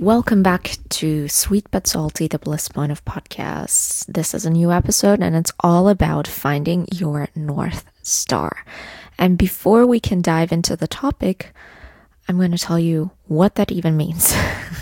Welcome back to Sweet But Salty, the Bliss Point of Podcasts. This is a new episode and it's all about finding your North Star. And before we can dive into the topic, I'm going to tell you what that even means.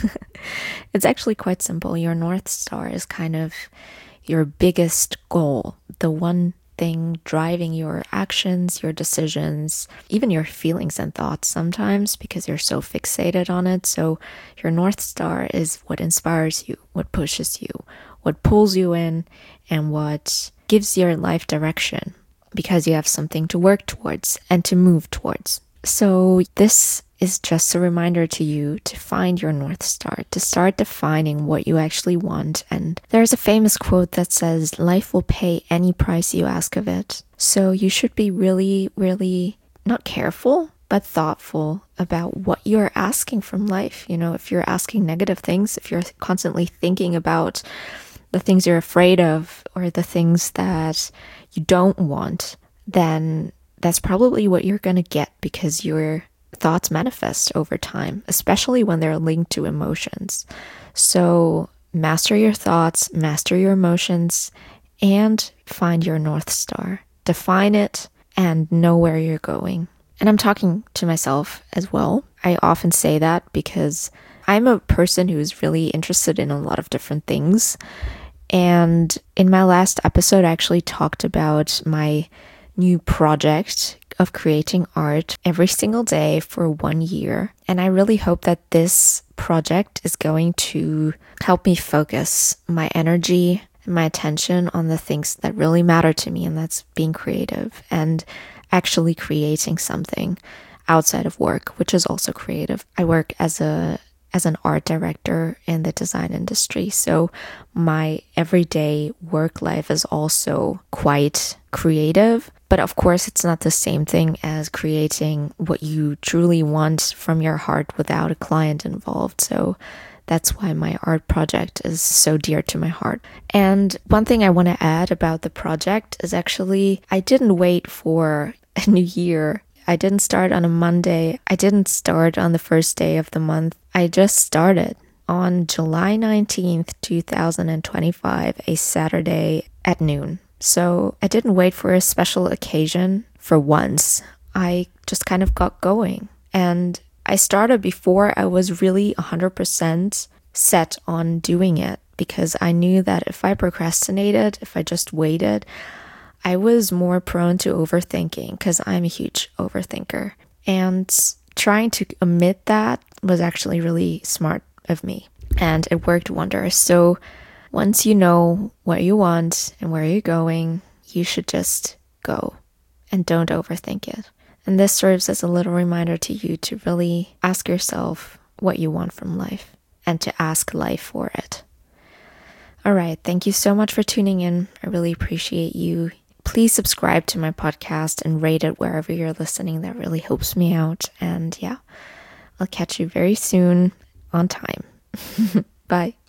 It's actually quite simple. Your North Star is kind of your biggest goal, the one thing driving your actions, your decisions, even your feelings and thoughts sometimes because you're so fixated on it. So your North Star is what inspires you, what pushes you, what pulls you in, and what gives your life direction because you have something to work towards and to move towards. So this is just a reminder to you to find your North Star, to start defining what you actually want. And there's a famous quote that says, life will pay any price you ask of it. So you should be really, really not careful, but thoughtful about what you're asking from life. You know, if you're asking negative things, if you're constantly thinking about the things you're afraid of or the things that you don't want, then that's probably what you're going to get because your thoughts manifest over time, especially when they're linked to emotions. So master your thoughts, master your emotions, and find your North Star. Define it and know where you're going. And I'm talking to myself as well. I often say that because I'm a person who's really interested in a lot of different things. And in my last episode, I actually talked about my new project of creating art every single day for 1 year. And I really hope that this project is going to help me focus my energy and my attention on the things that really matter to me, and that's being creative and actually creating something outside of work, which is also creative. I work as an art director in the design industry, so my everyday work life is also quite creative. But of course, it's not the same thing as creating what you truly want from your heart without a client involved. So that's why my art project is so dear to my heart. And one thing I want to add about the project is actually, I didn't wait for a new year. I didn't start on a Monday. I didn't start on the first day of the month. I just started on July 19th, 2025, a Saturday at noon. So I didn't wait for a special occasion for once. I just kind of got going. And I started before I was really 100% set on doing it because I knew that if I procrastinated, if I just waited, I was more prone to overthinking because I'm a huge overthinker. And trying to omit that was actually really smart of me. And it worked wonders. So once you know what you want and where you're going, you should just go and don't overthink it. And this serves as a little reminder to you to really ask yourself what you want from life and to ask life for it. All right. Thank you so much for tuning in. I really appreciate you. Please subscribe to my podcast and rate it wherever you're listening. That really helps me out. And yeah, I'll catch you very soon on time. Bye.